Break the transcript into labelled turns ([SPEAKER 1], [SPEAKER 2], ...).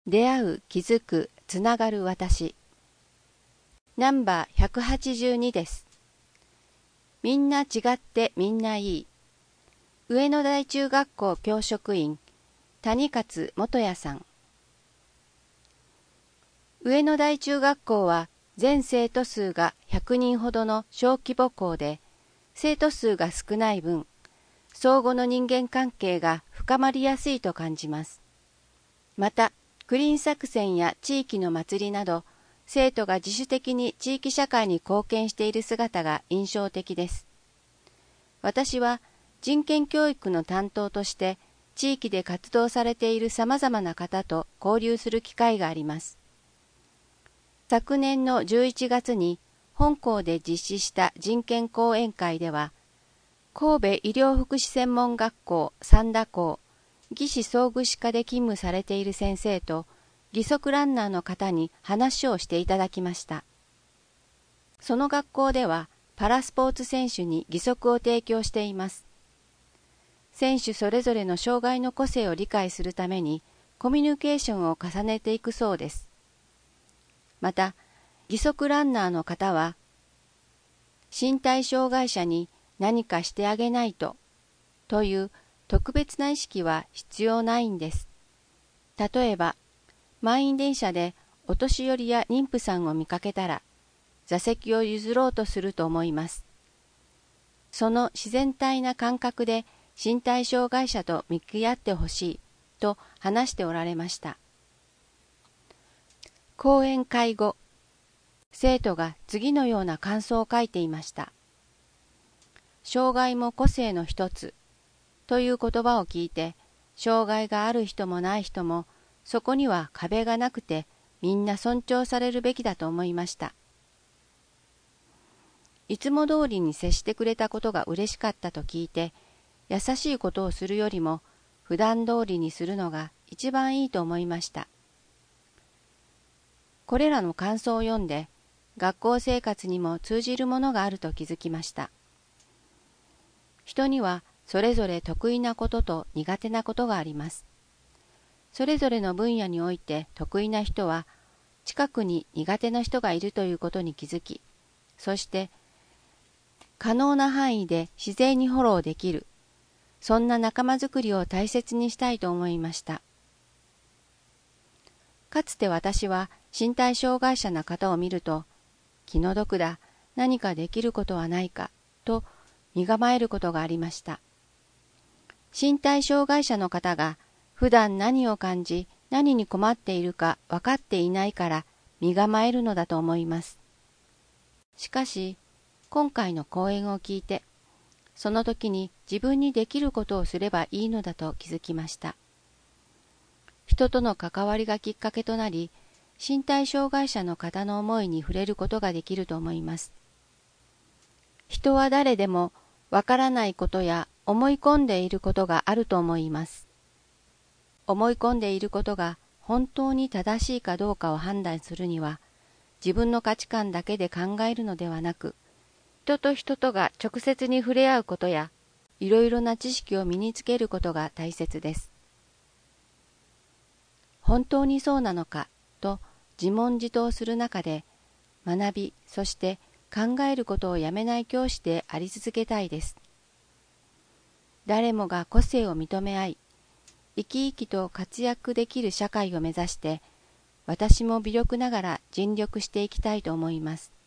[SPEAKER 1] 出会う、気づく、つながる私。ナンバー182です。みんな違ってみんないい。上野台中学校教職員、谷勝元也さん。上野台中学校は全生徒数が100人ほどの小規模校で、生徒数が少ない分、相互の人間関係が深まりやすいと感じます。また、クリーン作戦や地域の祭りなど、生徒が自主的に地域社会に貢献している姿が印象的です。私は人権教育の担当として、地域で活動されているさまざまな方と交流する機会があります。昨年の11月に本校で実施した人権講演会では、神戸医療福祉専門学校三田校、義肢装具士科で勤務されている先生と義足ランナーの方に話をしていただきました。その学校ではパラスポーツ選手に義足を提供しています。選手それぞれの障害の個性を理解するためにコミュニケーションを重ねていくそうです。また、義足ランナーの方は身体障害者に何かしてあげないという特別な意識は必要ないんです。例えば、満員電車でお年寄りや妊婦さんを見かけたら、座席を譲ろうとすると思います。その自然体な感覚で身体障害者と向き合ってほしいと話しておられました。講演会後、生徒が次のような感想を書いていました。障害も個性の一つという言葉を聞いて、障害がある人もない人も、そこには壁がなくてみんな尊重されるべきだと思いました。いつも通りに接してくれたことが嬉しかったと聞いて、優しいことをするよりも普段通りにするのが一番いいと思いました。これらの感想を読んで、学校生活にも通じるものがあると気づきました。人にはそれぞれ得意なことと苦手なことがあります。それぞれの分野において得意な人は、近くに苦手な人がいるということに気づき、そして可能な範囲で自然にフォローできる、そんな仲間づくりを大切にしたいと思いました。かつて私は身体障害者の方を見ると、気の毒だ、何かできることはないか、と身構えることがありました。身体障害者の方が普段何を感じ、何に困っているか分かっていないから身構えるのだと思います。しかし、今回の講演を聞いて、その時に自分にできることをすればいいのだと気づきました。人との関わりがきっかけとなり、身体障害者の方の思いに触れることができると思います。人は誰でもわからないことや思い込んでいることがあると思います。思い込んでいることが本当に正しいかどうかを判断するには、自分の価値観だけで考えるのではなく、人と人とが直接に触れ合うことや、いろいろな知識を身につけることが大切です。本当にそうなのかと自問自答する中で、学び、そして考えることをやめない教師であり続けたいです。誰もが個性を認め合い、生き生きと活躍できる社会を目指して、私も微力ながら尽力していきたいと思います。